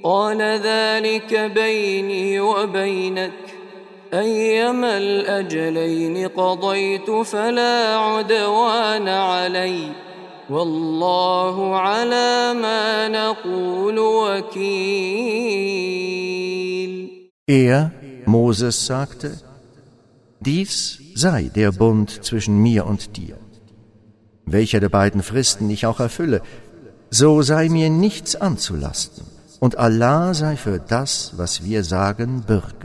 قال ذلك بيني وبينك أيما الأجلين قضيت فلا عدوان علي والله على ما نقول وكيل. Moses, sagte: Dies sei der Bund zwischen mir und dir. Welcher der beiden Fristen ich auch erfülle, so sei mir nichts anzulasten, und Allah sei für das, was wir sagen, Bürg.